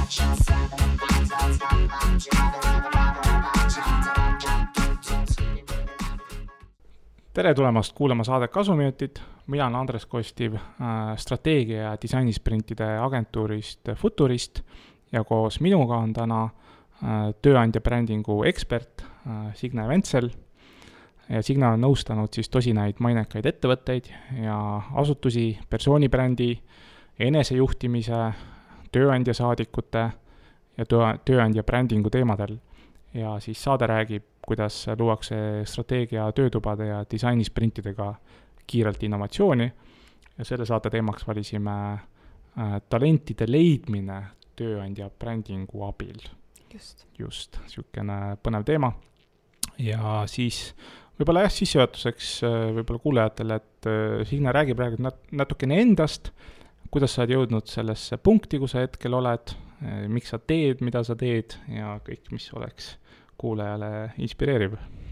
Tere tulemast kuulama saadet Kasuminutid. Mina olen Andres Kostiv strateegia ja disainisprintide agentuurist Futurist ja koos minuga on täna tööandja brändingu ekspert Signe Ventsel. Ja Signe on nõustanud siis tosinaid mainekaid ettevõtteid ja asutusi persoonibrändi, enesejuhtimise, tööandja saadikute ja tööandja brändingu teemadel. Ja siis saade räägib, kuidas luuakse strateegia töötubade ja disainisprintidega kiirelt innovatsiooni. Ja selle saate teemaks valisime talentide leidmine tööandja brändingu abil. Just, siukene põnev teema. Ja siis võib-olla sissejuhatuseks võib-olla kuulajatele, et Signe räägib natukene endast, kuidas sa oled jõudnud sellesse punkti, kus sa hetkel oled, miks sa teed, mida sa teed ja kõik, mis oleks kuulajale inspireeriv.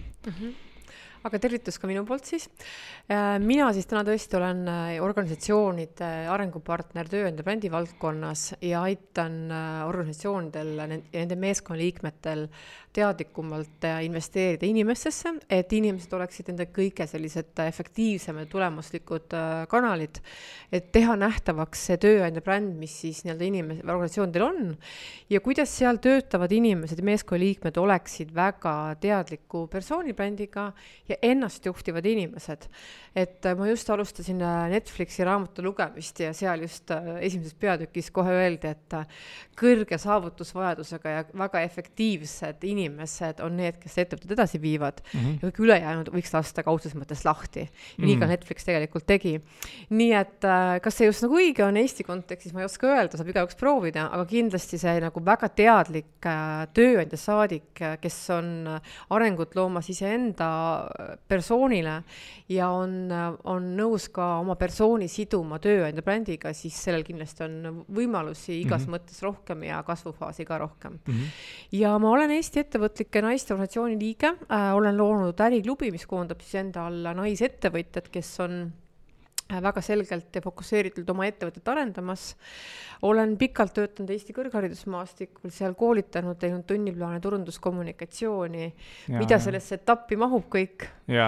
Aga tervitus ka minu poolt siis. Mina siis täna tõesti olen organisatsioonide arengupartner tööandja brändi valdkonnas ja aitan organisatsioonidel ja nende meeskonnaliikmetel teadlikumalt investeerida inimestesse, et inimesed oleksid nende kõige sellised efektiivsemad tulemuslikud kanalid, et teha nähtavaks see tööandja bränd, mis siis organisatsioonidel on ja kuidas seal töötavad inimesed ja meeskonnaliikmed oleksid väga teadliku persoonibrändiga ja ennast juhtivad inimesed. Et ma just alustasin Netflixi raamatu lugemist ja seal just esimeses peatükis kohe öeldi, et kõrge saavutusvajadusega ja väga efektiivsed inimesed on need, kes ettevõtted edasi viivad ja kõik ülejäänud võiks lasta kaudses mõttes lahti. Ja nii ka Netflix tegelikult tegi. Nii et kas see just nagu õige on Eesti kontekstis, ma ei oska öelda, saab igaüks proovida, aga kindlasti see nagu väga teadlik tööandja saadik, kes on arengut loomas iseenda persoonile ja on nõus ka oma persooni siduma tööandja brändiga, siis sellel kindlasti on võimalusi igas mõttes rohkem ja kasvufaasi ka rohkem. Ja ma olen Eesti ettevõtlike naiste organisatsiooni liige, olen loonud äriklubi, mis koondab siis enda alla naisettevõtjad, kes on väga selgelt ja fokusseeritult oma ettevõtet arendamas. Olen pikalt töötanud Eesti kõrgharidusmaastikul, seal koolitanud, teinud tunniplaane, turunduskommunikatsiooni, mida sellesse etappi mahub kõik. Ja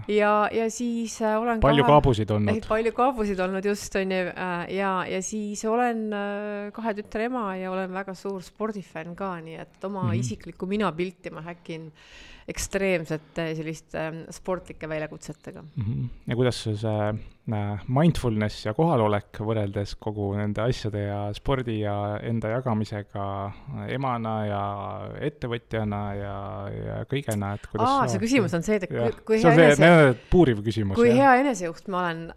siis olen palju kaabusid olnud. Palju kaabusid olnud just on ja siis olen 2 tütre ema ja olen väga suur spordifänn ka, nii et oma isiklikku mina pilti ma häkin ekstreemsete selliste sportlike väljakutsetega. Ja kuidas see mindfulness ja kohalolek võrreldes kogu nende asjade ja spordi ja enda jagamisega emana ja ettevõtjana ja kõigena, et kuidas see küsimus on see, et kui hea enesejuht ma olen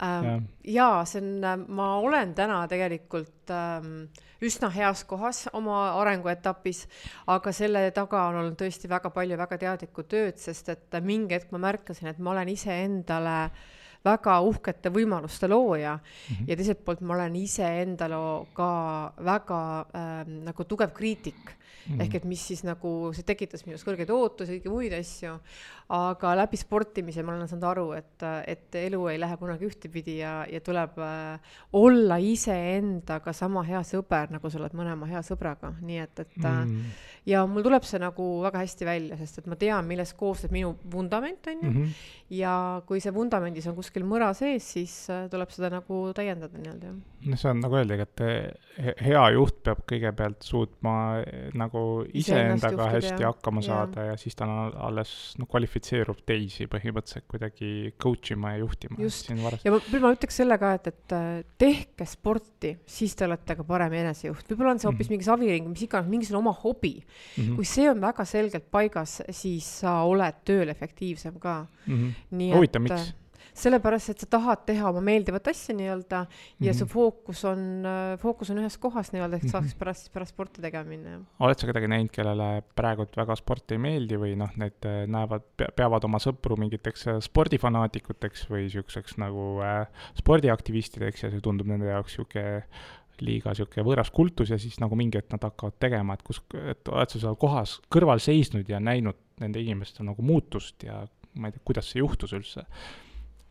ma olen täna tegelikult üsna heas kohas oma arenguetapis, aga selle taga on olnud tõesti väga palju väga teadlikku tööd, sest et mingi hetk ma märkasin, et ma olen ise endale väga uhkete võimaluste looja ja teiselt poolt ma olen ise endale ka väga nagu tugev kriitik. Ehk et mis siis nagu see tekitas minus kõrgeid ootusi, kõige muid asju, aga läbi sportimise ma olen saanud aru, et elu ei lähe kunagi ühtepidi ja tuleb olla ise endaga sama hea sõber, nagu sa oled mõlema hea sõbraga. Nii et ja mul tuleb see nagu väga hästi välja, sest et ma tean, milles koosneb minu vundament on ja kui see vundamendis on kuskil mõra sees, siis tuleb seda nagu täiendada nii-öelda. See on nagu öeldagi, et hea juht peab kõigepealt suutma nagu iseendaga hästi hakkama saada ja siis ta alles kvalifitseerub teisi põhimõtteliselt kuidagi coachima ja juhtima. Just, ja ma ütleks selle ka, et tehke sporti, siis te olete ka parem enesejuht. Võib-olla on see hoopis mingi saviring, mis iganes, mingisugune oma hobi. Kui see on väga selgelt paigas, siis sa oled tööl efektiivsem ka. Huvitav, miks? Sellepärast, et sa tahad teha oma meeldivat asja nii-öelda ja su fookus on ühes kohas nii-öelda, et saaks pärast sporti tegemine. Oled sa kedagi näinud, kellele praegult väga sport ei meeldi või need peavad oma sõpru mingiteks spordifanaatikuteks või siukseks nagu spordiaktivistideks ja see tundub nende jaoks liiga võõras kultus ja siis nagu mingi, et nad hakkavad tegema, et oled sa seal kohas kõrval seisnud ja näinud nende inimeste nagu muutust ja ma ei tea, kuidas see juhtus üldse?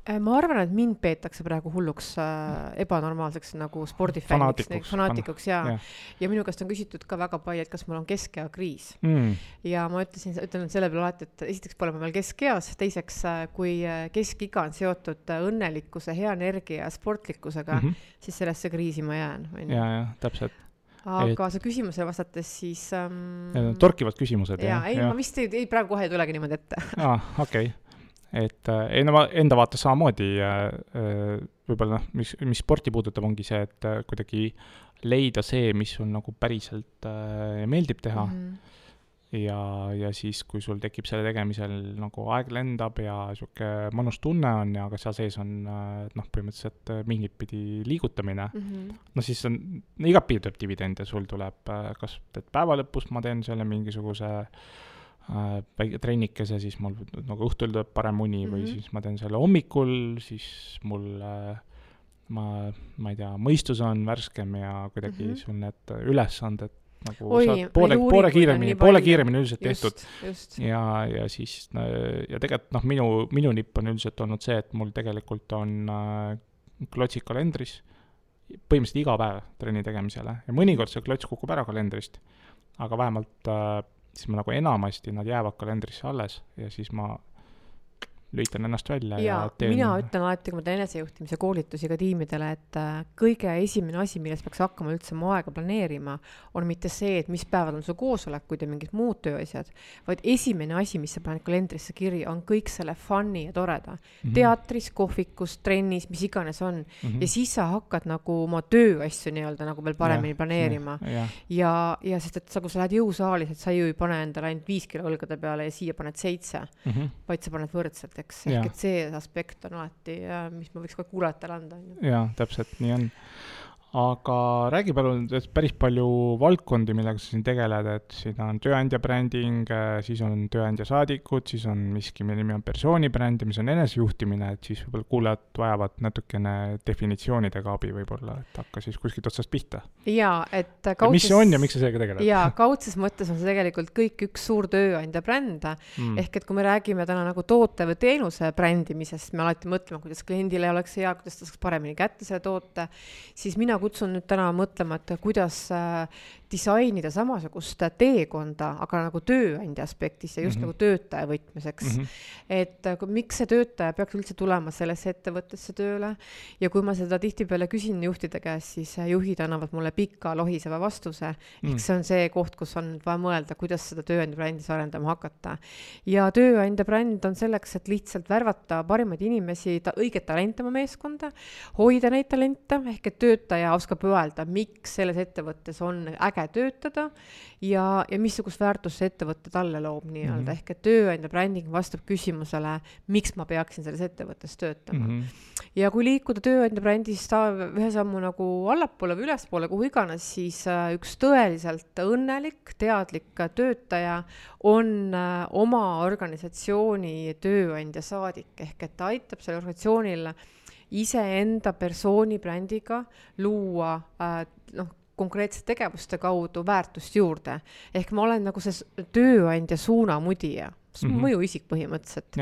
Ma arvan, et mind peetakse praegu hulluks ebanormaalseks nagu spordifänniks, fanaatikuks ja minu käest on küsitud ka väga palju, et kas mul on keskea kriis. Ja ma ütlen selle peale alati, et esiteks pole ma veel keskeas, teiseks, kui keskiga on seotud õnnelikkuse, hea energia ja sportlikkusega, siis sellesse kriisi ma jään. Ja, täpselt. Aga see küsimusele vastates siis... torkivad küsimused. Ma vist ei praegu kohe ei tulegi niimoodi ette. Okei. Et ma enda vaates samamoodi võib-olla mis sporti puudutab, ongi see, et kuidagi leida see, mis sul nagu päriselt meeldib teha. Ja siis, kui sul tekib selle tegemisel nagu aeg lendab ja siuke mõnus tunne on ja ka seal sees on põhimõtteliselt mingit pidi liigutamine, siis on igat pidi tuleb dividend ja sul tuleb kas päeva lõpus ma teen selle mingisuguse trennikese, siis mul nagu õhtul tuleb parem uni või siis ma teen selle hommikul, siis mul ma ei tea, mõistus on värskem ja kuidagi sul need ülesanded nagu poole kiiremini üldiselt tehtud. Ja siis ja tegelikult minu nipp on üldiselt olnud see, et mul tegelikult on klotsid kalendris põhimõtteliselt iga päev trenni tegemisele ja mõnikord see klots kukub ära kalendrist, aga vähemalt siis ma nagu enamasti nad jäävad kalendrisse alles ja siis ma lüitan ennast välja ja teen... Mina ütlen alati, kui ma teen enesejuhtimise koolitusi ka tiimidele, et kõige esimene asi, milles peaks hakkama üldse oma aega planeerima, on mitte see, et mis päevad on su koosolekud ja mingid muud tööasjad, vaid esimene asi, mis sa paned kalendrisse kirja, on kõik selle funny ja toreda. Teatris, kohvikus, trennis, mis iganes on. Ja siis sa hakkad nagu oma tööasju nii-öelda nagu veel paremini planeerima. Ja sest, et kui sa lähed jõusaalis, et sa ju ei pane endale ainult 5 kilo õlgade peale ja siia paned 7, vaid sa paned võrdselt. Ehk et see aspekt on alati, mis ma võiks ka kuulajatele anda. Jaa, täpselt nii on. Aga räägi palun, et päris palju valdkondi, millega sa siin tegeled, et siin on tööandja bränding, siis on tööandja saadikud, siis on miski, mille nimi on persoonibränd ja mis on enesejuhtimine, et siis võib-olla kuulajad vajavad natukene definitsioonidega abi võib-olla, et hakka siis kuskilt otsast pihta. Jaa, et kaudses... Mis see on ja miks sa sellega tegeled? Jaa, kaudses mõttes on see tegelikult kõik üks suur tööandja bränd. Ehk et kui me räägime täna nagu toote või teenuse brändimisest, me alati mõtleme, kuidas kliendile oleks hea, kuidas ta saaks paremini kätte selle toote, siis mina kutsun nüüd täna mõtlema, et kuidas disainida samasugust teekonda, aga nagu tööandja aspektis ja just nagu töötaja võtmiseks. Et miks see töötaja peaks üldse tulema sellesse ettevõttesse tööle ja kui ma seda tihtipeale küsin juhtide käest, siis juhid annavad mulle pika lohiseva vastuse. Ehk see on see koht, kus on vaja mõelda, kuidas seda tööandja brändis arendama hakata. Ja tööandja bränd on selleks, et lihtsalt värvata parimaid inimesi, õiget talente oma meeskonda, hoida neid talente, ehk et töötaja oskab öelda, miks selles ettevõttes on äge töötada ja missugust väärtust see ettevõtte talle loob nii-öelda. Ehk et tööandja bränding vastab küsimusele, miks ma peaksin selles ettevõttes töötama. Ja kui liikuda tööandja brändist ühe sammu nagu allapoole või ülespoole, kuhu iganes, siis üks tõeliselt õnnelik, teadlik töötaja on oma organisatsiooni tööandja saadik. Ehk et ta aitab selle organisatsioonil iseenda persooni brändiga luua konkreetsete tegevuste kaudu väärtust juurde. Ehk ma olen nagu see tööandja suunamudija, mõjuisik põhimõtteliselt.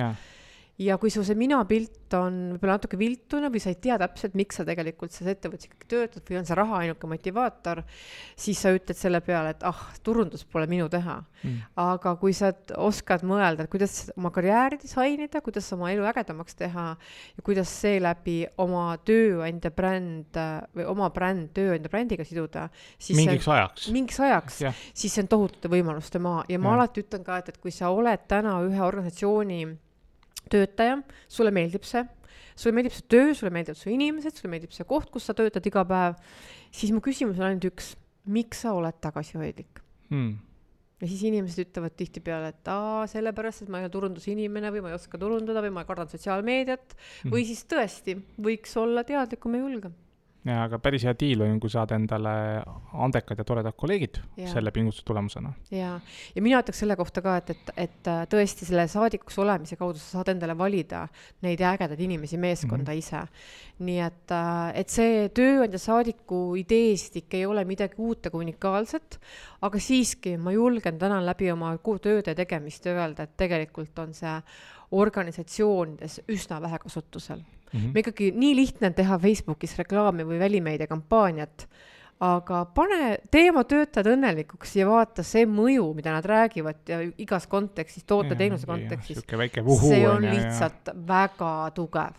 Ja kui su see minapilt on võib-olla natuke viltune või sa ei tea täpselt, miks sa tegelikult selles ettevõttes ikkagi töötad või on see raha ainuke motivaator, siis sa ütled selle peale, et turundus pole minu teha. Aga kui sa oskad mõelda, et kuidas oma karjääri disainida, kuidas oma elu ägedamaks teha ja kuidas seeläbi oma tööandja bränd või oma bränd tööandja brändiga siduda, siis mingiks ajaks, siis see on tohutute võimaluste maa. Ja ma alati ütlen ka, et kui sa oled täna ühe organisatsiooni töötaja, sulle meeldib see töö, sulle meeldib su inimesed, sulle meeldib see koht, kus sa töötad iga päev, siis mu küsimus on ainult üks, miks sa oled tagasihoidlik? Ja siis inimesed ütlevad tihtipeale, et sellepärast, et ma ei ole turundusinimene või ma ei oska turundada või ma kardan sotsiaalmeediat või siis tõesti võiks olla teadlikum ja julgem. Ja, aga päris hea diil on, kui saad endale andekad ja toredad kolleegid selle pingutuse tulemusena. Ja mina ütleks selle kohta ka, et tõesti selle saadikuks olemise kaudu sa saad endale valida neid ägedad inimesi meeskonda ise. Nii et see tööandja saadiku ideestik ei ole midagi uut ega unikaalset, aga siiski ma julgen täna läbi oma tööde tegemist öelda, et tegelikult on see organisatsioonides üsna vähe kasutusel. Me ikkagi nii lihtne on teha Facebookis reklaami või välimeediakampaaniat, aga tee oma töötajad õnnelikuks ja vaata see mõju, mida nad räägivad ja igas kontekstis, toote-teenuse kontekstis, see on lihtsalt väga tugev.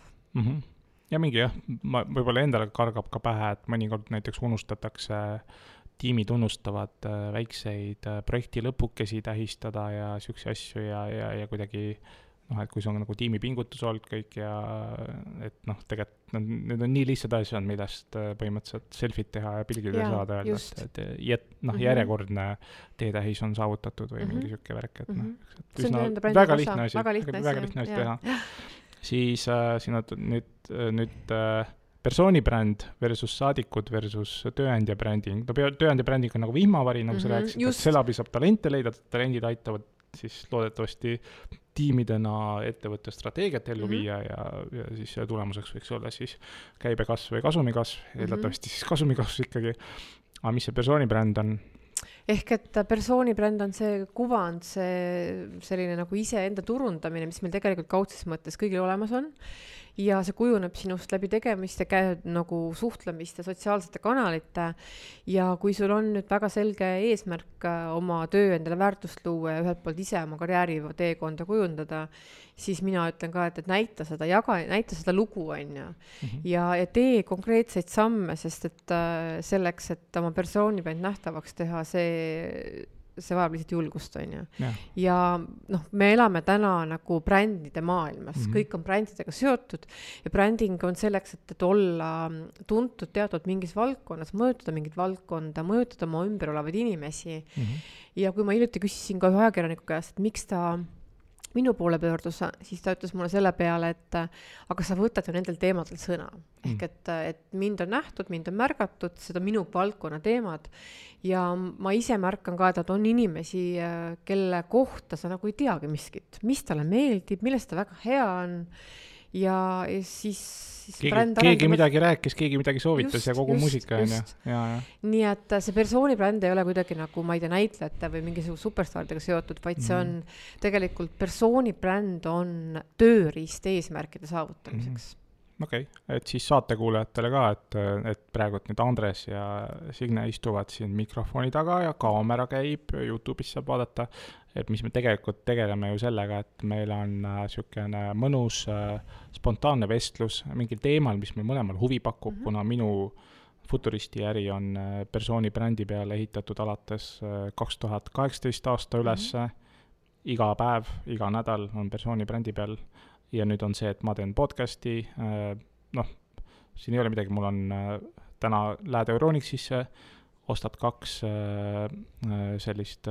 Ja mingi võib-olla endale kargab ka pähe, et mõnikord näiteks unustatakse tiimi tunnustavad väikseid projekti lõpukesi tähistada ja siukse asju ja kuidagi et kui see on nagu tiimi pingutus olnud kõik ja et tegelikult need on nii lihtsad asjad, millest põhimõtteliselt selfit teha ja pilgida saada öelda, et järjekordne teetähis on saavutatud või mingi siuke värk, et väga lihtne asi teha. Siis siin on nüüd persoonibränd versus saadikud versus tööandja bränding. Tööandja bränding on nagu vihmavari, nagu sa rääkisid, et seeläbi saab talente leida, talendid aitavad siis loodetavasti tiimidena ettevõtte strateegiat ellu viia ja siis tulemuseks võiks olla siis käibekasv või kasumikasv, eeldatavasti siis kasumikasv ikkagi. Aga mis see persoonibränd on? Ehk et persoonibränd on see kuvand, see selline nagu iseenda turundamine, mis meil tegelikult kaudses mõttes kõigil olemas on. Ja see kujuneb sinust läbi tegemist ja nagu suhtlemist ja sotsiaalsete kanalite. Ja kui sul on nüüd väga selge eesmärk oma töö endale väärtust luua ja ühelt poolt ise oma karjääri teekonda kujundada, siis mina ütlen ka, et näita seda lugu on ja tee konkreetseid samme, sest et selleks, et oma persoonibränd nähtavaks teha, see vajab lihtsalt julgust, on ju. Ja me elame täna nagu brändide maailmas, kõik on brändidega seotud ja bränding on selleks, et olla tuntud teatud mingis valdkonnas, mõjutada mingit valdkonda, mõjutada oma ümber olevaid inimesi. Ja kui ma hiljuti küsisin ka ühe ajakirjaniku käest, et miks ta minu poole pöördus, siis ta ütles mulle selle peale, et aga sa võtad ju nendel teemadel sõna. Ehk et mind on nähtud, mind on märgatud, seda minu valdkonna teemad ja ma ise märkan ka, et on inimesi, kelle kohta sa nagu ei teagi miskit, mis talle meeldib, millest ta väga hea on ja siis keegi midagi rääkis, keegi midagi soovitas ja kogu muusika on ja. Nii et see persoonibränd ei ole kuidagi nagu, ma ei tea, näitlejate või mingisuguse superstaaridega seotud, vaid see on tegelikult persoonibränd on tööriist eesmärkide saavutamiseks. Okei, et siis saatekuulajatele ka, et praegu nüüd Andres ja Signe istuvad siin mikrofoni taga ja kaamera käib, YouTube'is saab vaadata, et mis me tegelikult tegeleme ju sellega, et meil on siukene mõnus spontaanne vestlus mingil teemal, mis meil mõlemal huvi pakub, kuna minu futuristi äri on persoonibrändi peale ehitatud alates 2018 aasta ülesse. Iga päev, iga nädal on persoonibrändi peal. Ja nüüd on see, et ma teen podcasti, siin ei ole midagi, mul on täna lähed Euronixisse, ostad 2 sellist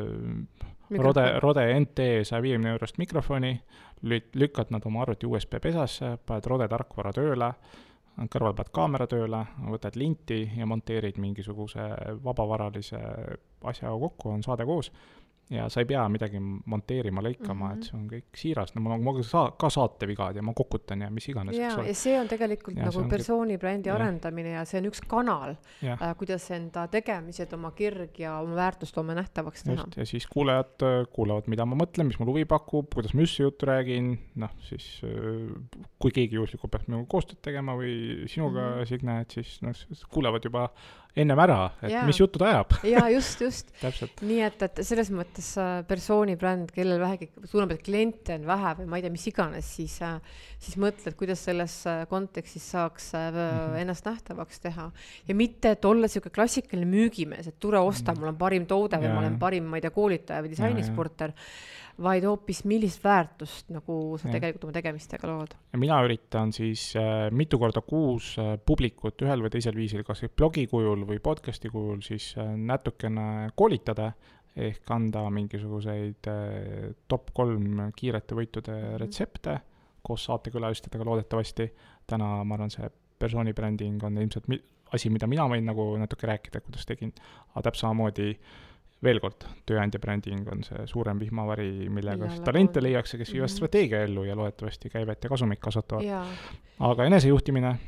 Rode NT 150 eurost mikrofoni, lükkad nad oma arvuti USB pesasse, paned Rode tarkvara tööle, kõrval paned kaamera tööle, võtad linti ja monteerid mingisuguse vabavaralise asja kokku, on saade koos. Ja sa ei pea midagi monteerima, lõikama, et see on kõik siiras. No, ma ka saatevigad ja ma kokutan ja mis iganes. Ja see on tegelikult nagu persoonibrändi arendamine ja see on üks kanal, kuidas enda tegemised, oma kirg ja oma väärtust oma nähtavaks teha. Ja siis kuulajad kuulavad, mida ma mõtlen, mis mul huvi pakub, kuidas ma just juttu räägin. Siis kui keegi juhuslikult peaks minuga koostööd tegema või sinuga, Signe, et siis kuulevad juba ennem ära, et mis jutud ajab. Ja just. Nii et selles mõttes persoonibränd, kellel vähegi tunneb, et kliente on vähe või ma ei tea, mis iganes, siis mõtled, kuidas selles kontekstis saaks ennast nähtavaks teha. Ja mitte, et olla siuke klassikaline müügimees, et tule osta, mul on parim toode või ma olen parim, ma ei tea, koolitaja või disainisporter, vaid hoopis millist väärtust nagu sa tegelikult oma tegemistega lood. Ja mina üritan siis mitu korda kuus publikut ühel või teisel viisil, kas blogi kujul või podcasti kujul siis natukene koolitada, ehk anda mingisuguseid top 3 kiirete võitude retsepte koos saatekülalistega loodetavasti. Täna ma arvan, see persoonibränding on ilmselt asi, mida mina võin nagu natuke rääkida, kuidas tegin. Aga täpselt samamoodi veel kord, tööandja bränding on see suurem vihmavari, millega talente leiakse, kes viivad strateegia ellu ja loodetavasti käivet ja kasumit kasvatavad. Aga enesejuhtimine?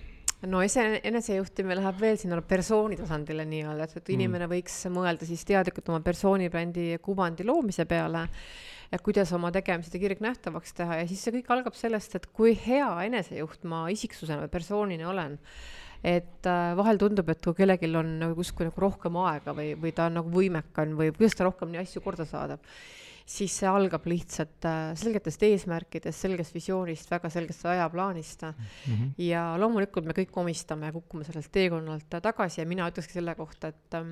no enesejuhtimine läheb veel sinna persooni tasandile nii-öelda, et inimene võiks mõelda siis teadlikult oma persoonibrändi kuvandi loomise peale ja kuidas oma tegemised ja kirg nähtavaks teha ja siis see kõik algab sellest, et kui hea enesejuht ma isiksusena või persoonina olen. Et vahel tundub, et kui kellelgi on kuskil nagu rohkem aega või ta on nagu võimekan või kuidas ta rohkem nii asju korda saadab, siis see algab lihtsalt selgetest eesmärkidest, selgest visioonist, väga selgest ajaplaanist. Ja loomulikult me kõik omistame ja kukume sellest teekonnalt tagasi ja mina ütlekski selle kohta,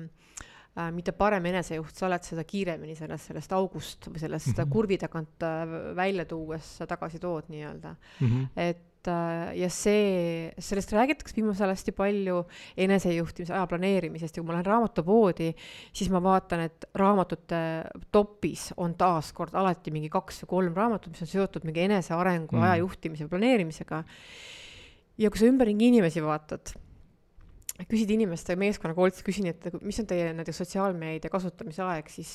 et mida parem enesejuht sa oled, seda kiiremini sellest august või sellest kurvi tagant välja tuues tagasi tood nii-öelda. Et ja sellest räägitakse viimasel hästi palju enesejuhtimise aja planeerimisest ja kui ma lähen raamatupoodi, siis ma vaatan, et raamatute topis on taaskord alati mingi 2 või 3 raamatut, mis on seotud mingi enesearengu aja juhtimise ja planeerimisega. Ja kui sa ümberringi inimesi vaatad, küsid inimeste meeskonna koolitus, küsin, et mis on teie näiteks sotsiaalmeedia kasutamise aeg, siis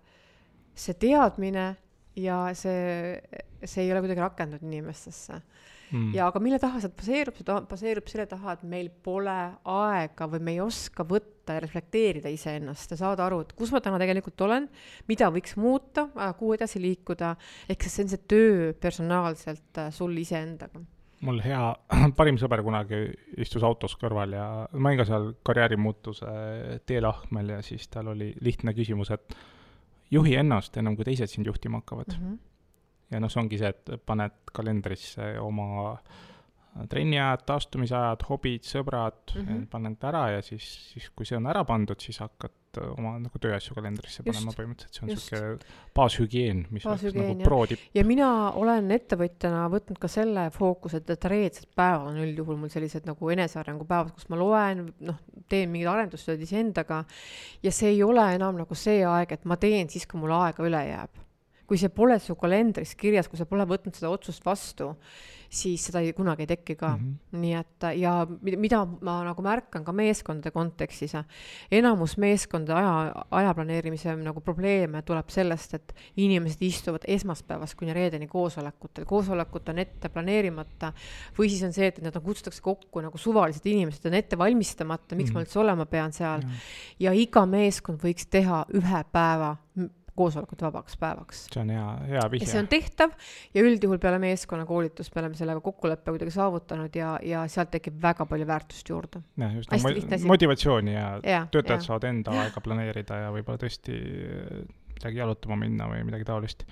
see teadmine ja see ei ole kuidagi rakendunud inimestesse. Ja aga mille taha see baseerub? See baseerub selle taha, et meil pole aega või me ei oska võtta ja reflekteerida iseennast ja saada aru, et kus ma täna tegelikult olen, mida võiks muuta, kuhu edasi liikuda, ehk see on see töö personaalselt sul iseendaga. Mul hea parim sõber kunagi istus autos kõrval ja ma olin ka seal karjäärimuutuse teelahmel ja siis tal oli lihtne küsimus, et juhi ennast enam kui teised sind juhtima hakkavad. Ja see ongi see, et paned kalendrisse oma trenniajad, taastumisajad, hobid, sõbrad, paned ära ja siis kui see on ära pandud, siis hakkad oma nagu tööasju kalendrisse panema põhimõtteliselt. See on selline baashügieen, mis on nagu pro-tipp. Ja mina olen ettevõtjana võtnud ka selle fookus, et reedsed päevad on üldjuhul mul sellised nagu enesearengu päevad, kus ma loen, teen mingid arendustööd iseendaga ja see ei ole enam nagu see aeg, et ma teen siis, kui mul aega üle jääb. Kui see pole su kalendris kirjas, kui sa pole võtnud seda otsust vastu, siis seda kunagi ei teki ka. Nii et, ja mida ma nagu märkan ka meeskondade kontekstis, enamus meeskondade aja planeerimise nagu probleeme tuleb sellest, et inimesed istuvad esmaspäevast kuni reedeni koosolekutel. Koosolekut on ette planeerimata või siis on see, et nad kutsutakse kokku nagu suvalised inimesed, on ette valmistamata, miks ma üldse olema pean seal. Ja iga meeskond võiks teha 1 päeva koosolekut vabaks päevaks. See on hea vihje. Ja see on tehtav ja üldjuhul peale meeskonna koolitus me oleme sellega kokkuleppe kuidagi saavutanud ja sealt tekib väga palju väärtust juurde. Ja, just motivatsiooni ja töötajad saavad enda aega planeerida ja võib-olla tõesti midagi jalutama minna või midagi taolist.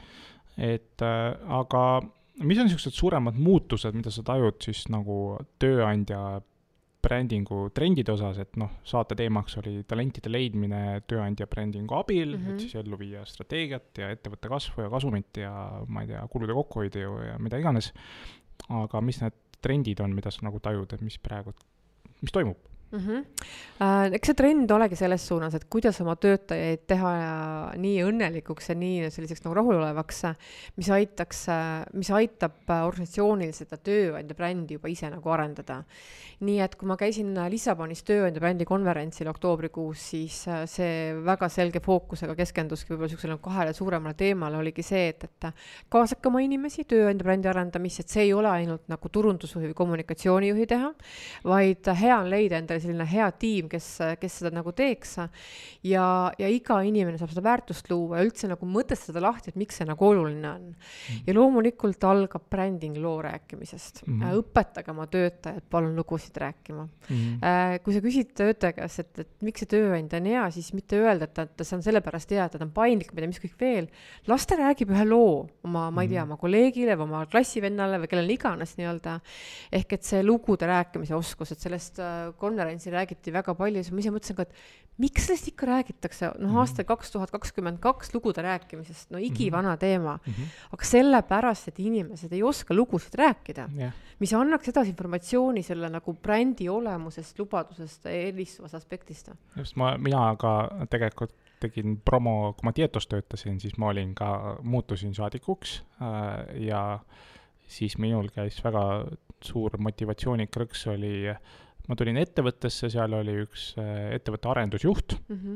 Aga mis on niisugused suuremad muutused, mida sa tajud siis nagu tööandja brändingu trendide osas, et saate teemaks oli talentide leidmine tööandja brändingu abil, et siis ellu viia strateegiat ja ettevõtte kasvu ja kasumit ja ma ei tea, kulude kokkuhoidu ja mida iganes. Aga mis need trendid on, mida sa nagu tajud, et mis toimub? Eks see trend olegi selles suunas, et kuidas oma töötajaid teha nii õnnelikuks ja nii selliseks nagu rahulolevaks, mis aitab organisatsioonil seda tööandja brändi juba ise nagu arendada. Nii et kui ma käisin Lissabonis tööandja brändi konverentsil oktoobrikuus, siis see väga selge fookusega keskenduski võib-olla niisugusele 2 suuremale teemale oligi see, et kaasake oma inimesi tööandja brändi arendamist, et see ei ole ainult nagu turundusjuhi või kommunikatsioonijuhi teha, vaid hea on leida endale selline hea tiim, kes seda nagu teeks ja iga inimene saab seda väärtust luua ja üldse nagu mõtestada lahti, et miks see nagu oluline on. Ja loomulikult algab bränding loo rääkimisest. Õpetage oma töötajad, palun lugusid rääkima. Kui sa küsid töötaja käest, et miks see tööandja on hea, siis mitte öelda, et see on sellepärast hea, et ta on paindlik, mida mis kõik veel. Las ta räägib ühe loo ma ei tea, oma kolleegile või oma klassivennale või kellel iganes nii-öelda. Ehk et see lugude rääkimise oskus, et sellest konverentsil räägiti väga palju, siis ma ise mõtlesin ka, et miks sellest ikka räägitakse? Aastal 2022 lugude rääkimisest, igivana teema. Aga sellepärast, et inimesed ei oska lugusid rääkida, mis annaks edasi informatsiooni selle nagu brändi olemusest, lubadusest, eelistuvast aspektist. Just, mina ka tegelikult tegin promo, kui ma Tietos töötasin, siis ma muutusin saadikuks ja siis minul käis väga suur motivatsioonikrõks oli ma tulin ettevõttesse, seal oli üks ettevõtte arendusjuht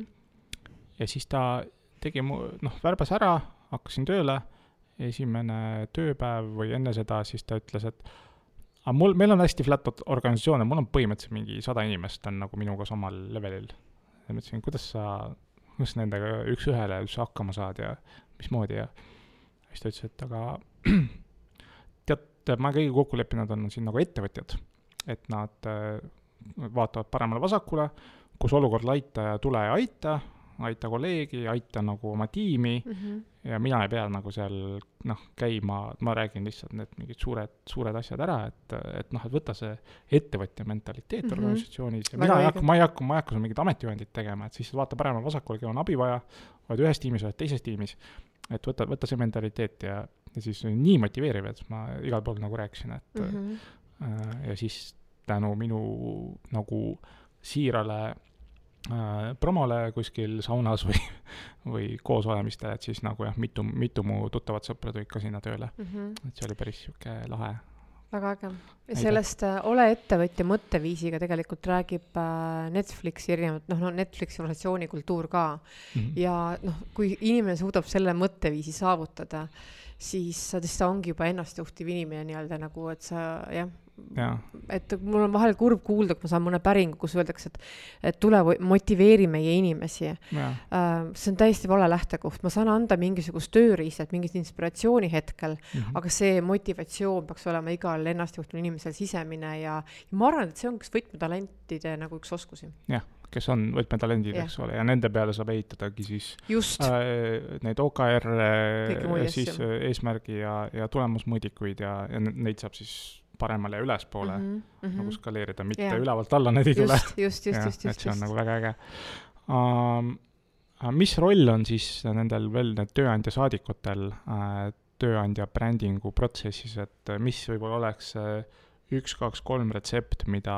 ja siis ta tegi värbas ära, hakkasin tööle, esimene tööpäev või enne seda, siis ta ütles, et aga meil on hästi flat organisatsioon ja mul on põhimõtteliselt mingi 100 inimest on nagu minuga samal levelil. Ja mõtlesin, kuidas nendega üks ühele üldse hakkama saad ja mismoodi ja siis ta ütles, et aga tead, ma kõige kokku leppinud on siin nagu ettevõtjad, et nad vaatavad paremale vasakule, kus olukord laita ja tule ja aita kolleegi, aita nagu oma tiimi ja mina ei pea nagu seal käima, ma räägin lihtsalt need mingid suured asjad ära, et võtta see ettevõtja mentaliteet organisatsioonis ja ma ei hakka sul mingid ametijuhendid tegema, et siis vaata paremal vasakul, kellel on abi vaja, oled ühes tiimis, oled teises tiimis, et võtta see mentaliteet ja siis nii motiveeriv, et ma igal pool nagu rääkisin, et ja siis tänu minu nagu siirale promole kuskil saunas või koos olemistele, et siis nagu mitu mu tuttavad sõpra tulid ka sinna tööle. Et see oli päris siuke lahe. Väga äge. Ja sellest ole ettevõtja mõtteviisiga tegelikult räägib Netflixi erinevad, Netflixi organisatsiooni kultuur ka. Ja kui inimene suudab selle mõtteviisi saavutada, siis ta ongi juba ennastjuhtiv inimene nii-öelda nagu, et sa et mul on vahel kurb kuulda, kui ma saan mõne päringu, kus öeldakse, et tule motiveeri meie inimesi. See on täiesti vale lähtekoht. Ma saan anda mingisugust tööriistat, mingit inspiratsiooni hetkel, aga see motivatsioon peaks olema igal ennastjuhtul inimesel sisemine ja ma arvan, et see on üks võtmetalentide nagu üks oskusi. Jah, kes on võtmetalendid, eks ole, ja nende peale saab ehitadagi siis neid OKR, siis eesmärgi ja tulemusmõõdikuid ja neid saab siis paremale ja ülespoole nagu skaleerida, mitte ülevalt alla need ei tule. Just. Et see on nagu väga äge. Mis roll on siis nendel veel need tööandja saadikutel tööandja brändingu protsessis, et mis võib-olla oleks 1, 2, 3 retsept, mida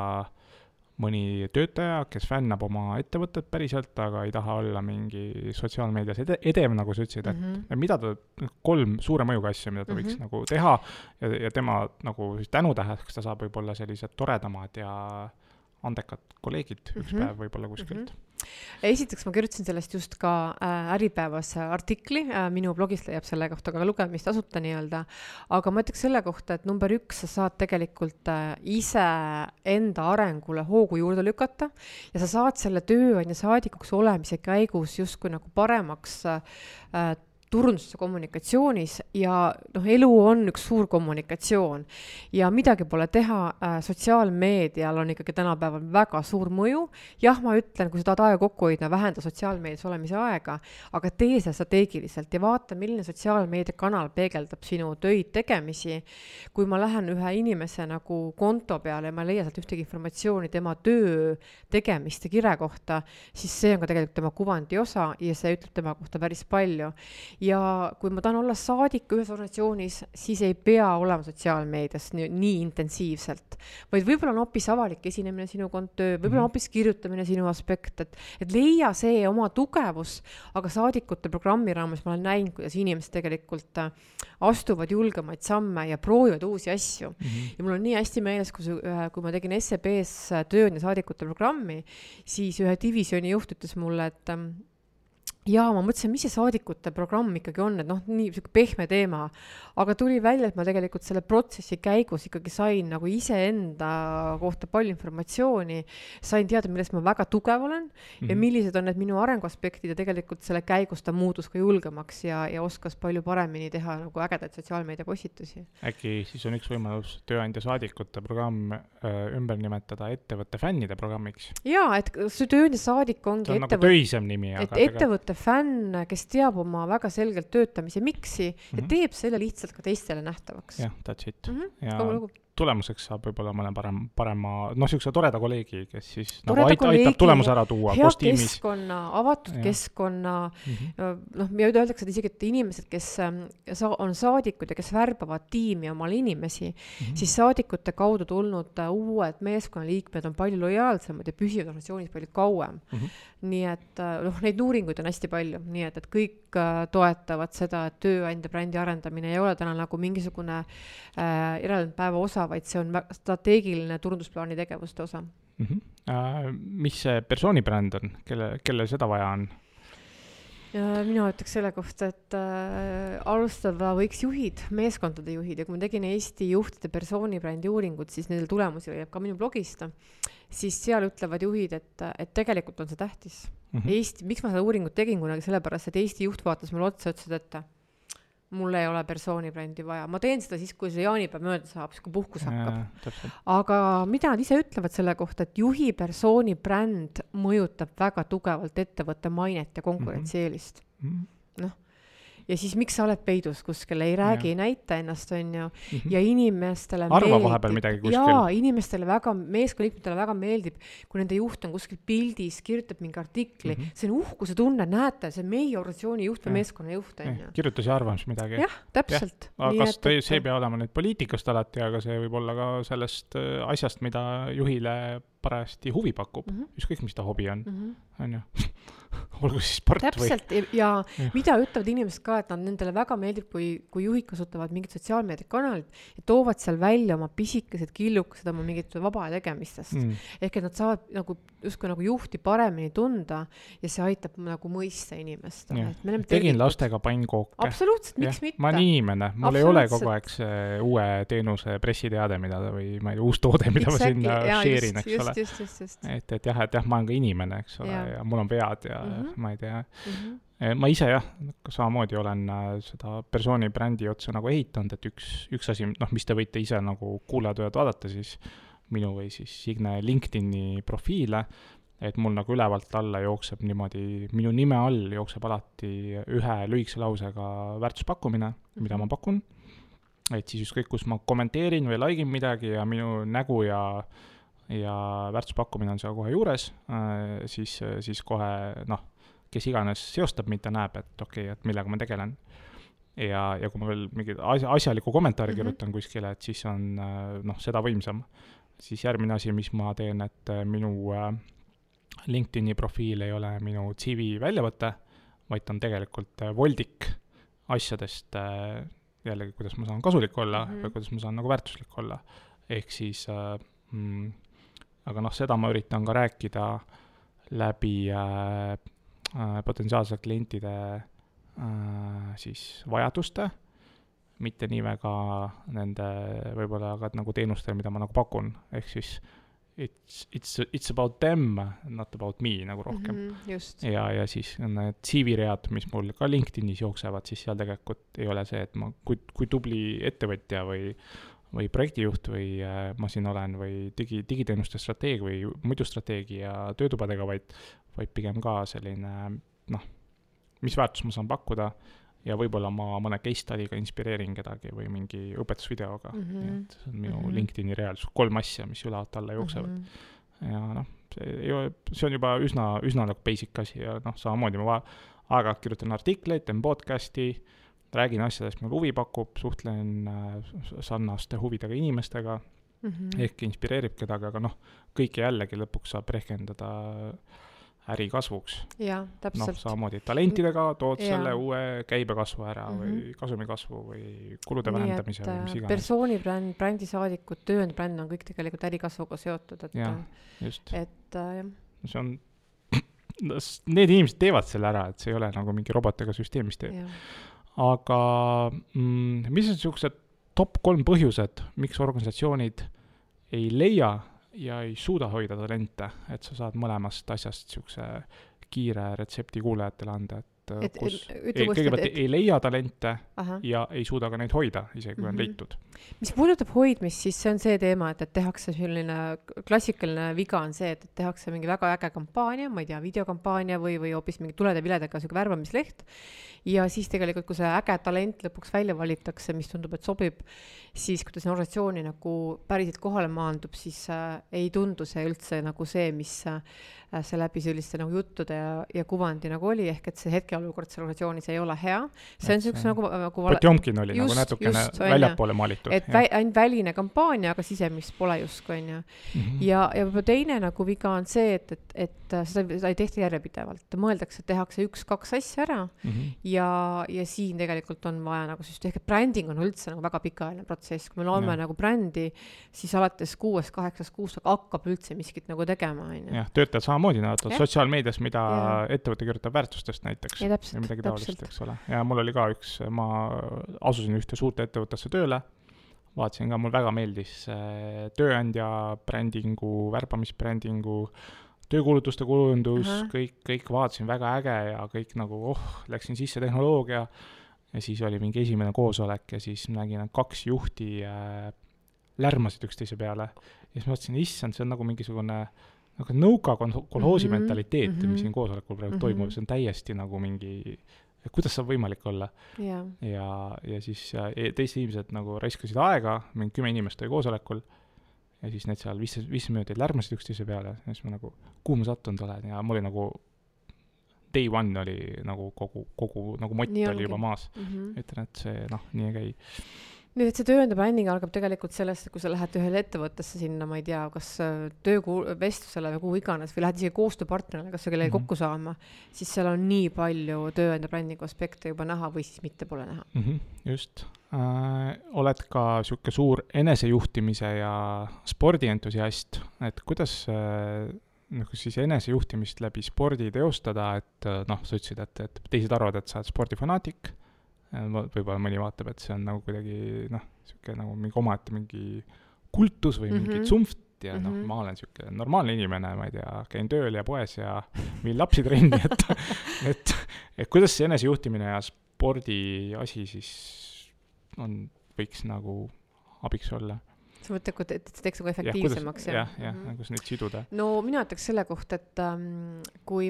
mõni töötaja, kes fännab oma ettevõtet päriselt, aga ei taha olla mingi sotsiaalmeedias edev, nagu sa ütlesid, et mida 3 suure mõjuga asja, mida ta võiks nagu teha ja tema nagu tänutäheks ta saab võib-olla sellised toredamad ja andekad kolleegid üks päev võib-olla kuskilt. Esiteks ma kirjutasin sellest just ka Äripäevas artikli, minu blogist leiab selle kohta ka lugemist tasuta nii-öelda, aga ma ütleks selle kohta, et number 1, sa saad tegelikult ise enda arengule hoogu juurde lükata ja sa saad selle tööandja saadikuks olemise käigus justkui nagu paremaks turunduses ja kommunikatsioonis ja elu on üks suur kommunikatsioon ja midagi pole teha, sotsiaalmeedial on ikkagi tänapäeval väga suur mõju. Jah, ma ütlen, kui sa tahad aega kokku hoida, vähenda sotsiaalmeedias olemise aega, aga tee see strateegiliselt ja vaata, milline sotsiaalmeedia kanal peegeldab sinu töid tegemisi. Kui ma lähen ühe inimese nagu konto peale ja ma leia sealt ühtegi informatsiooni tema töö tegemiste kire kohta, siis see on ka tegelikult tema kuvandi osa ja see ütleb tema kohta päris palju. Ja kui ma tahan olla saadik ühes organisatsioonis, siis ei pea olema sotsiaalmeedias nii intensiivselt, vaid võib-olla on hoopis avalik esinemine sinu kontöö, võib-olla on hoopis kirjutamine sinu aspekt, et leia see oma tugevus, aga saadikute programmi raames ma olen näinud, kuidas inimesed tegelikult astuvad julgemaid samme ja proovivad uusi asju. Ja mul on nii hästi meeles, kui ma tegin SEB-s tööandja saadikute programmi, siis ühe divisjoni juht ütles mulle, et ja ma mõtlesin, mis see saadikute programm ikkagi on, et nii pehme teema, aga tuli välja, et ma tegelikult selle protsessi käigus ikkagi sain nagu iseenda kohta palju informatsiooni, sain teada, millest ma väga tugev olen ja millised on need minu arenguaspektid ja tegelikult selle käigus ta muutus ka julgemaks ja oskas palju paremini teha nagu ägedaid sotsiaalmeedia postitusi. Äkki siis on üks võimalus tööandja saadikute programm ümber nimetada ettevõtte fännide programmiks? Jaa, et see tööandja saadik ongi see on nagu töisem nimi, aga ettevõtte fänn, kes teab oma väga selgelt töötamise miksi ja teeb selle lihtsalt ka teistele nähtavaks. Jah, that's it. Ja tulemuseks saab võib-olla mõne parema, siukse toreda kolleegi, kes siis nagu aitab tulemuse ära tuua hea koos tiimis. Keskkonna, avatud keskkonna, ja öeldakse isegi, et inimesed, kes on saadikud ja kes värbavad tiimi omale inimesi, siis saadikute kaudu tulnud uued meeskonnaliikmed on palju lojaalsemad ja püsivad organisatsioonis palju kauem. Nii et neid uuringuid on hästi palju, nii et kõik toetavad seda, et tööandja brändi arendamine ei ole täna nagu mingisugune järelpäeva osa, vaid see on strateegiline turundusplaani tegevuste osa. Mis see persoonibränd on? Kelle seda vaja on? Mina ütleks selle kohta, et alustada võiks juhid, meeskondade juhid, ja kui ma tegin Eesti juhtide persoonibrändi uuringut, siis nendel tulemusi leiab ka minu blogist, siis seal ütlevad juhid, et tegelikult on see tähtis. Miks ma seda uuringut tegin kunagi, sellepärast, et Eesti juht vaatas mulle otsa, ütles, et mul ei ole persoonibrändi vaja. Ma teen seda siis, kui see jaanipäev mööda saab, siis kui puhkus hakkab. Aga mida nad ise ütlevad selle kohta, et juhi persoonibränd mõjutab väga tugevalt ettevõtte mainet ja konkurentsieelist. Noh. Ja siis miks sa oled peidus kuskil, ei räägi, ei näita ennast, on ju, ja inimestele arva vahepeal midagi kuskil. Jaa, inimestele väga, meeskonnaliikmetele väga meeldib, kui nende juht on kuskil pildis, kirjutab mingi artikli, see on uhkuse tunne, näete, see meie organisatsiooni juht või meeskonna juht, on ju. Kirjutas ja arvamus midagi. Jah, täpselt. Aga kas see ei pea olema nüüd poliitikast alati, aga see võib olla ka sellest asjast, mida juhile parajasti huvi pakub. Ükskõik, mis ta hobi on ju. Olgu siis sport täpselt, või? Ja mida ütlevad inimesed ka, et nad nendele väga meeldib, kui juhid kasutavad mingit sotsiaalmeediakanalit ja toovad seal välja oma pisikesed killukesed oma mingit vaba tegemistest. Ehk et nad saavad nagu juhti paremini tunda ja see aitab nagu mõista inimest. Tegin lastega pannkooke. Absoluutselt, miks mitte? Ma olen inimene, mul ei ole kogu aeg see uue teenuse pressiteade, või ma ei tea, uus toode, mida ma sinna share'in, eks ole. Et jah, ma olen ka inimene, eks ole, ja mul on vead ja ma ei tea. Ma ise samamoodi olen seda persooni brändi otsa nagu ehitanud, et üks asi, mis te võite ise nagu kuulajad võivad vaadata, siis minu või siis Signe LinkedIni profiile, et mul nagu ülevalt alla jookseb niimoodi, minu nime all jookseb alati ühe lühikese lausega väärtuspakkumine, mida ma pakun. Et siis ükskõik, kus ma kommenteerin või likein midagi ja minu nägu ja väärtuspakkumine on seal kohe juures, siis kohe, kes iganes seostab mind ja näeb, et okei, et millega ma tegelen. Ja kui ma veel mingi asjaliku kommentaari kirjutan kuskile, et siis on seda võimsam. Siis järgmine asi, mis ma teen, et minu LinkedIni profiil ei ole minu CV väljavõte, vaid on tegelikult voldik asjadest, jällegi, kuidas ma saan kasulik olla või kuidas ma saan nagu väärtuslik olla. Ehk siis aga seda ma üritan ka rääkida läbi potentsiaalsete klientide siis vajaduste, mitte nii väga nende võib-olla ka nagu teenuste, mida ma nagu pakun. Ehk siis it's about them, not about me nagu rohkem. Ja siis need CV-read, mis mul ka LinkedInis jooksevad, siis seal tegelikult ei ole see, et ma kui tubli ettevõtja või projektijuht või ma siin olen või digiteenuste strateeg või muidu strateegia töötubadega, vaid pigem ka selline, mis väärtus ma saan pakkuda ja võib-olla ma mõne case study'ga inspireerin kedagi või mingi õpetusvideoga. Et see on minu LinkedIni reaalsus. 3 asja, mis ülevalt alla jooksevad. Ja see on juba üsna nagu basic asi ja samamoodi ma aeg-ajalt kirjutan artikleid, teen podcasti, räägin asjadest, mul huvi pakub, suhtlen sarnaste huvidega inimestega, ehk inspireerib kedagi, aga kõike jällegi lõpuks saab rehkendada äri kasvuks. Jaa, täpselt. Samamoodi talentidega tood selle uue käibekasvu ära või kasumikasvu või kulude vähendamise või mis iganes. Persoonibränd, brändisaadikud, tööandbränd on kõik tegelikult ärikasvuga seotud. Just. jah. See on, need inimesed teevad selle ära, et see ei ole nagu mingi robotiga süsteem, mis teeb. Aga mis on sellised top 3 põhjused, miks organisatsioonid ei leia ja ei suuda hoida talente, et sa saad mõlemast asjast niisuguse kiire retsepti kuulajatele anda, et kõigepealt ei leia talente ja ei suuda ka neid hoida, isegi kui on leitud. Mis puudutab hoidmist, siis see on see teema, et tehakse selline klassikaline viga on see, et tehakse mingi väga äge kampaania, ma ei tea, videokampaania või hoopis mingi tulede viledega värbamisleht ja siis tegelikult, kui see äge talent lõpuks välja valitakse, mis tundub, et sobib, siis kui ta see organisatsiooni nagu päriselt kohale maandub, siis ei tundu see üldse nagu see, mis see läbi selliste nagu juttude ja kuvandi nagu oli, ehk et see hetkeolukord selle organisatsioonis ei ole hea. See on selline nagu Potjomkin oli just, nagu natukene väljapoole maalitud. Et ainult väline kampaania, aga sisemist pole justkui, on ju. Ja teine nagu viga on see, et seda ei tehta järjepidevalt. Mõeldakse, et tehakse 1-2 asja ära ja siin tegelikult on vaja nagu ehk et bränding on üldse nagu väga pikaajaline protsess. Kui me loome nagu brändi, siis alates 6-8 kuust hakkab üldse miskit nagu tegema. Jah, töötajad samamoodi näevad sotsiaalmeedias, mida ettevõte kirjutab väärtustest näiteks. või midagi taolist, eks ole. Ja mul oli ka ma asusin ühte suurt ettevõttesse tööle, vaatasin ka, mul väga meeldis tööandja brändingu, värbamisbrändingu, töökuulutuste kujundus, kõik vaatasin väga äge ja kõik nagu, läksin sisse tehnoloogia ja siis oli mingi esimene koosolek ja siis nägin, et 2 juhti lärmasid üksteise peale ja siis mõtlesin, issand, see on nagu mingisugune nagu nõuka kolhoosi mentaliteet, mis siin koosolekul praegu toimub, see on täiesti nagu mingi, kuidas saab võimalik olla. Ja siis teised inimesed nagu raiskasid aega, mingi 10 inimest oli koosolekul ja siis need seal 5 minutit lärmasid üksteise peale ja siis ma nagu, kuhu ma sattunud olen ja mul oli nagu day one oli nagu kogu nagu mott oli juba maas. Ütlen, et see nii ei käi. Nüüd, et see tööandja bränding algab tegelikult sellest, kui sa lähed ühele ettevõttesse sinna, ma ei tea, kas töövestlusele või kuhu iganes, või lähed isegi koostööpartnerile, kas sa kellegi kokku saama, siis seal on nii palju tööandja brändingu aspekte juba näha või siis mitte pole näha. Just. Oled ka siuke suur enesejuhtimise ja spordientusiast, et kuidas siis enesejuhtimist läbi spordi teostada, et sa ütlesid, et teised arvad, et sa oled spordifanaatik, võib-olla mõni vaatab, et see on nagu kuidagi siuke nagu mingi omaette mingi kultus või mingi tsumft ja ma olen siuke normaalne inimene, ma ei tea, käin tööl ja poes ja viin lapsi trenni, et kuidas see enesejuhtimine ja spordi asi siis võiks nagu abiks olla? Sa mõtled, et see teeks nagu efektiivsemaks? Jah, kuidas neid siduda? No mina ütleks selle kohta, et kui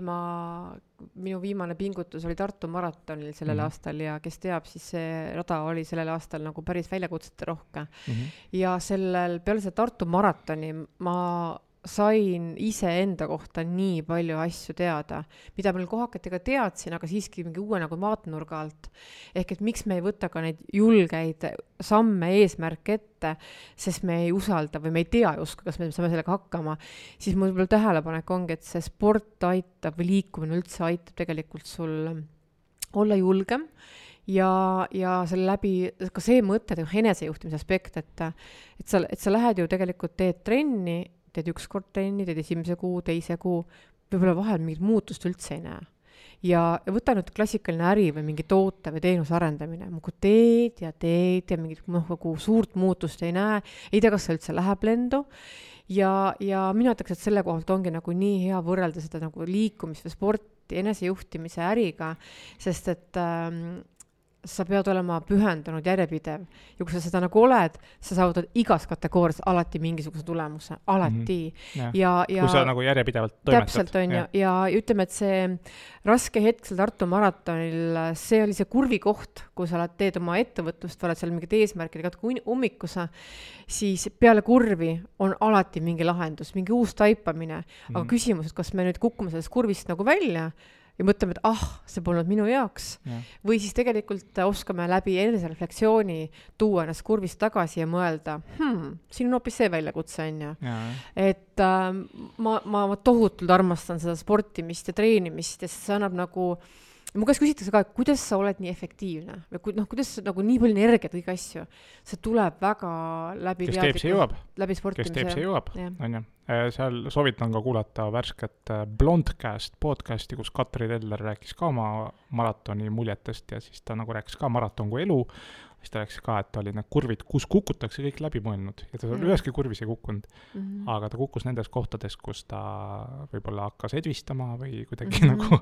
minu viimane pingutus oli Tartu maratonil sellel aastal ja kes teab, siis see rada oli sellel aastal nagu päris väljakutsete rohke. Ja peale seda Tartu maratoni ma sain ise enda kohta nii palju asju teada, mida meil kohakati ka teadsin, aga siiski mingi uue nagu vaatenurga alt. Ehk et miks me ei võta ka neid julgeid samme eesmärke ette, sest me ei usalda või me ei tea justkui, kas me saame sellega hakkama, siis mul võib-olla tähelepanek ongi, et see sport aitab või liikumine üldse aitab tegelikult sul olla julgem ja selle läbi ka see mõte, enesejuhtimise aspekt, et sa lähed ju tegelikult teed trenni, teed 1 kord trenni, teed 1. kuu, 2. kuu, võib-olla vahel mingit muutust üldse ei näe. Ja võta nüüd klassikaline äri või mingi toote või teenuse arendamine, muidu teed ja mingit suurt muutust ei näe, ei tea, kas see üldse läheb lendu. Ja mina ütleks, et selle kohalt ongi nagu nii hea võrrelda seda nagu liikumist või sporti, enesejuhtimise äriga, sest et sa pead olema pühendunud, järjepidev. Ja kui sa seda nagu oled, sa saavutad igas kategoorias alati mingisuguse tulemuse. Alati. Kui sa nagu järjepidevalt toimetad. Täpselt on ju. Ja ütleme, et see raske hetk seal Tartu maratonil, see oli see kurvi koht, kui sa teed oma ettevõtlust, oled seal mingid eesmärkid, ummikusa, siis peale kurvi on alati mingi lahendus, mingi uus taipamine. Aga küsimus, et kas me nüüd kukume sellest kurvist nagu välja ja mõtleme, et see polnud minu jaoks. Või siis tegelikult oskame läbi enesereflektsiooni tuua ennast kurvist tagasi ja mõelda, siin on hoopis see väljakutse on ju. Et ma tohutult armastan seda sportimist ja treenimist ja see annab nagu, mu käest küsitakse ka, et kuidas sa oled nii efektiivne või kuidas nagu nii palju energiat kõige asju. See tuleb väga läbi kes teeb, see jõuab. Läbi sportimise. Kes teeb, see jõuab. On ju. Seal soovitan ka kuulata värsket Blondcast podcasti, kus Katri Teller rääkis ka oma maratoni muljetest ja siis ta nagu rääkis ka maraton kui elu. Siis ta rääkis ka, et ta oli need kurvid, kus kukutakse kõik läbi mõelnud ja ta üheski kurvis ei kukkunud. Aga ta kukkus nendes kohtades, kus ta võib-olla hakkas edvistama või kuidagi nagu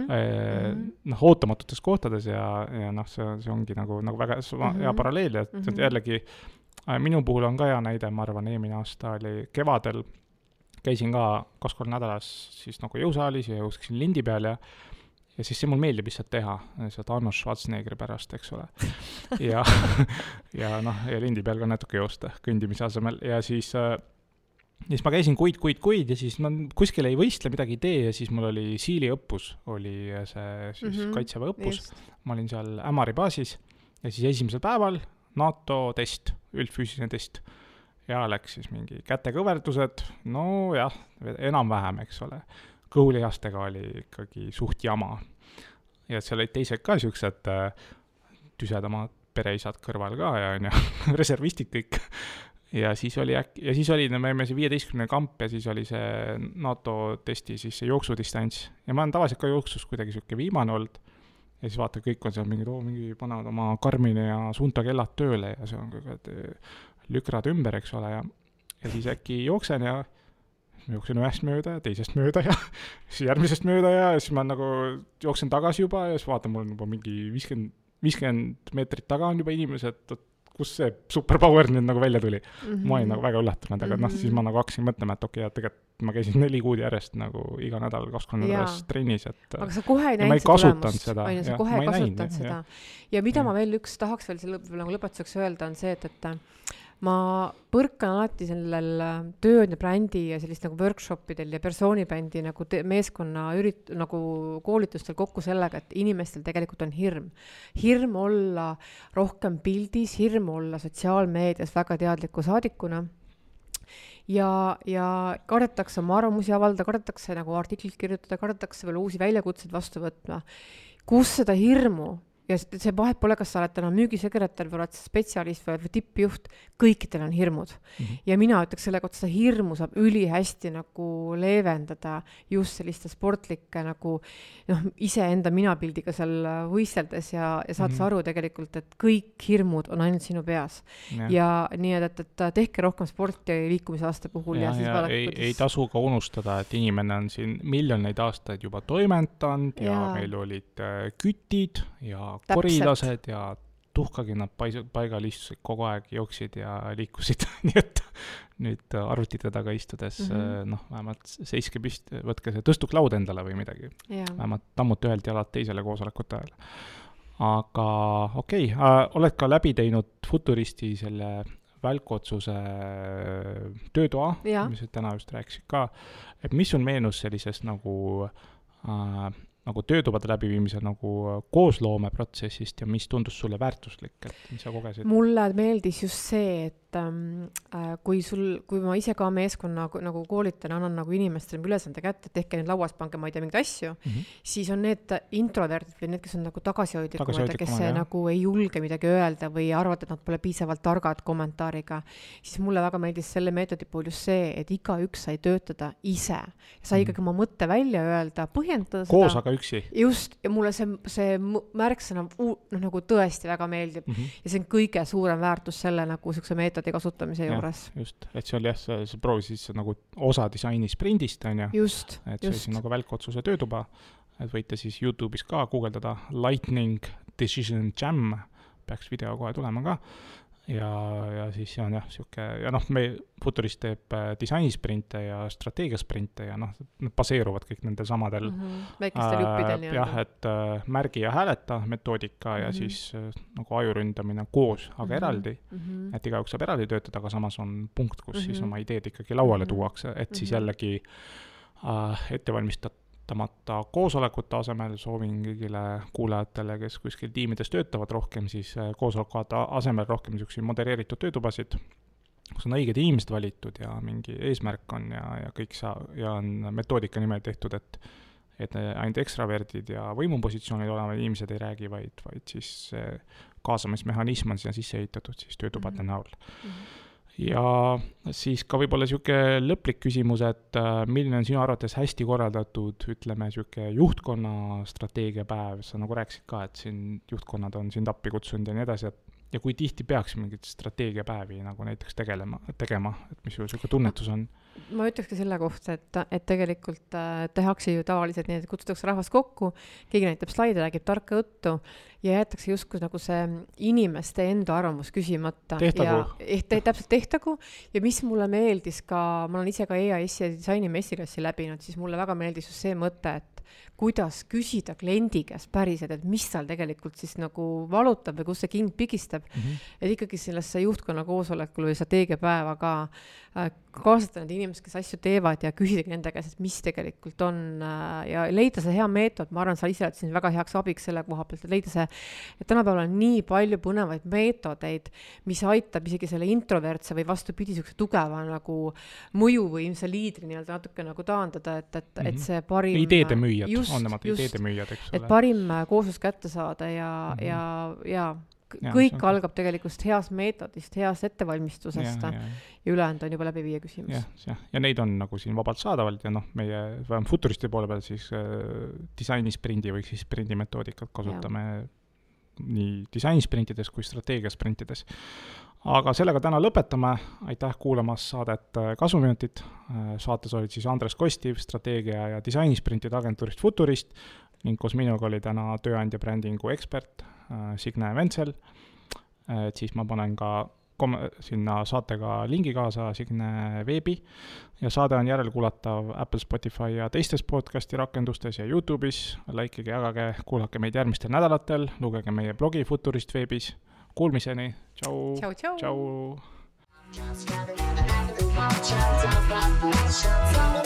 ootamatutes kohtades ja see ongi nagu väga hea paralleel ja jällegi minu puhul on ka hea näide, ma arvan, eelmine aasta oli kevadel, käisin ka 2 korda nädalas siis nagu jõusaalis ja jõusksin lindi peal ja siis see mul meeldib lihtsalt teha, lihtsalt Arnold Schwarzeneggeri pärast, eks ole. Ja lindi peal ka natuke joosta kõndimise asemel ja siis ma käisin kuid ja siis ma kuskil ei võistle, midagi ei tee ja siis mul oli Siili õppus, oli see siis kaitseväe õppus. Ma olin seal Ämari baasis ja siis esimesel päeval NATO test, üldfüüsiline test ja läks siis mingi kätekõverdused, no jah, enam-vähem, eks ole. Kõhulihastega oli ikkagi suht jama. Ja seal olid teised ka siuksed tüsedamad pereisad kõrval ka ja reservistid kõik. Ja siis oli me olime see 15 kamp ja siis oli see NATO testi siis see jooksudistants. Ja ma olen tavaliselt ka jooksus kuidagi siuke viimane olnud. ja siis vaata, kõik on seal mingi panevad oma Garmini ja Suunto kellad tööle ja see on lükrad ümber, eks ole, ja siis äkki jooksen ja jooksen ühest mööda ja teisest mööda ja siis järgmisest mööda ja siis ma nagu jooksen tagasi juba ja siis vaatan, mul on juba mingi 50 meetrit taga on juba inimesed, kus see superpower nüüd nagu välja tuli. Ma olin nagu väga üllatunud, aga siis ma nagu hakkasin mõtlema, et okei, tegelikult ma käisin 4 kuud järjest nagu iga nädal 2 nädalas trennis, et aga sa kohe ei näinud seda tulemust. Sa kohe ei kasutanud seda. Ja mida ma veel tahaks veel nagu lõpetuseks öelda on see, et ma põrkan alati sellel tööandja brändi ja sellist nagu workshopidel ja persoonibrändi nagu meeskonna nagu koolitustel kokku sellega, et inimestel tegelikult on hirm. Hirm olla rohkem pildis, hirm olla sotsiaalmeedias väga teadliku saadikuna ja kardetakse oma arvamusi avaldada, kardetakse nagu artiklit kirjutada, kardetakse veel uusi väljakutseid vastu võtma. Kus seda hirmu ja see vahet pole, kas sa oled täna müügisekretär või oled spetsialist või tippjuht, kõikidel on hirmud. Ja mina ütleks selle kohta, seda hirmu saab ülihästi nagu leevendada just selliste sportlike nagu iseenda minapildiga seal võisteldes ja saad sa aru tegelikult, et kõik hirmud on ainult sinu peas. Ja nii, et tehke rohkem sporti liikumisaasta puhul ja siis vaadake, ei tasu ka unustada, et inimene on siin miljoneid aastaid juba toimetanud ja meil olid kütid ja korilased ja tuhkagi nad paigal istusid kogu aeg, jooksid ja liikusid. Nii et nüüd arvutite taga istudes, vähemalt seiske püsti, võtke see tõstuklaud endale või midagi. Vähemalt tammute ühelt jalad teisele koosolekute ajal. Aga okei, oled ka läbi teinud Futuristi selle välkotsuse töötoa, mis täna just rääkisid ka. Et mis sul meenus sellisest nagu töötubade läbiviimise nagu koosloomeprotsessist ja mis tundus sulle väärtuslik, et mis sa kogesid? Mulle meeldis just see, et kui ma ise ka meeskonna nagu koolitan, annan nagu inimestele ülesande kätte, et tehke need lauas, pange ma ei tea mingeid asju, siis on need introverdid või need, kes on nagu tagasihoidlikumad, kes nagu ei julge midagi öelda või arvavad, et nad pole piisavalt targad kommentaariga, siis mulle väga meeldis selle meetodi puhul just see, et igaüks sai töötada ise. Sai ikkagi oma mõtte välja öelda, põhjendada seda. Koos aga üksi. Just, ja mulle see märksõna nagu tõesti väga meeldib ja see on kõige suurem väärtus selle nagu sükse meetodi kasutamise juures. Just, et see oli see proovisid nagu osa disaini sprindist, on ju. Just, et see oli nagu välkotsuse töötuba, et võite siis YouTube'is ka guugeldada Lightning Decision Jam, peaks video kohe tulema ka. Ja siis on siuke, ja me Futurist teeb disainisprinte ja strateegiasprinte ja need baseeruvad kõik nendel samadel väikestel juppidel. Jah, et märgi ja hääleta metoodika ja siis nagu ajuründamine koos, aga eraldi, et igaüks saab eraldi töötada, aga samas on punkt, kus siis oma ideed ikkagi lauale tuuakse, et siis jällegi ettevalmistamata koosolekute asemel soovin kõigile kuulajatele, kes kuskil tiimides töötavad rohkem, siis koosolekute asemel rohkem niisuguseid modereeritud töötubasid, kus on õiged inimesed valitud ja mingi eesmärk on ja kõik ja on metoodika nimel tehtud, et ainult ekstraverdid ja võimupositsioonid olevad inimesed ei räägi, vaid siis kaasamismehhanism on siia sisse ehitatud siis töötubade näol. Ja siis ka võib-olla siuke lõplik küsimus, et milline on sinu arvates hästi korraldatud, ütleme, siuke juhtkonna strateegiapäev, sa nagu rääkisid ka, et siin juhtkonnad on sind appi kutsunud ja nii edasi, ja kui tihti peaks mingit strateegiapäevi nagu näiteks tegema, et mis sul siuke tunnetus on? Ma ütleks ka selle kohta, et tegelikult tehakse ju tavaliselt nii, et kutsutakse rahvast kokku, keegi näitab slaide, räägib tarka juttu ja jäetakse justkui nagu see inimeste enda arvamus küsimata. Täpselt tehtagu. Ja mis mulle meeldis ka, ma olen ise ka EAS ja disaini messiklassi läbinud, siis mulle väga meeldis just see mõte, et kuidas küsida kliendi käest päriselt, et mis tal tegelikult siis nagu valutab või kus see king pigistab. Et ikkagi sellesse juhtkonna koosolekul või strateegiapäeva ka kaasata need inimesed, kes asju teevad ja küsida nende käest, et mis tegelikult on ja leida see hea meetod. Ma arvan, sa ise oled siin väga heaks abiks selle koha pealt, et leida see, et tänapäeval on nii palju põnevaid meetodeid, mis aitab isegi selle introvertse või vastupidi sükse tugeva nagu mõju või see liidri nii-öelda natuke nagu taandada, et see parim ideede müüjad, on nemad ideede müüjad, eks ole. Et parim kooslus kätte saada ja kõik algab tegelikult heast meetodist, heast ettevalmistusest ja ülejäänud on juba läbi viie küsimus. Ja neid on nagu siin vabalt saadavalt ja meie futuristi poole peal siis disainisprindi või siis sprindimetoodikat kasutame nii disainisprintides kui strateegiasprintides. Aga sellega täna lõpetame. Aitäh kuulamas saadet Kasvuminutid. Saates olid siis Andres Kostiv, strateegia ja disainisprintide agentuurist Futurist ning koos minuga oli täna tööandja brändingu ekspert Signe Ventsel. Siis ma panen ka sinna saatega lingi kaasa Signe veebi ja saade on järelkuulatav Apple, Spotify ja teistes podcasti rakendustes ja YouTube'is. Likeige, jagage, kuulake meid järgmistel nädalatel, lugege meie blogi Futurist veebis. Kuulmiseni. Tšau. Tšau. Tšau.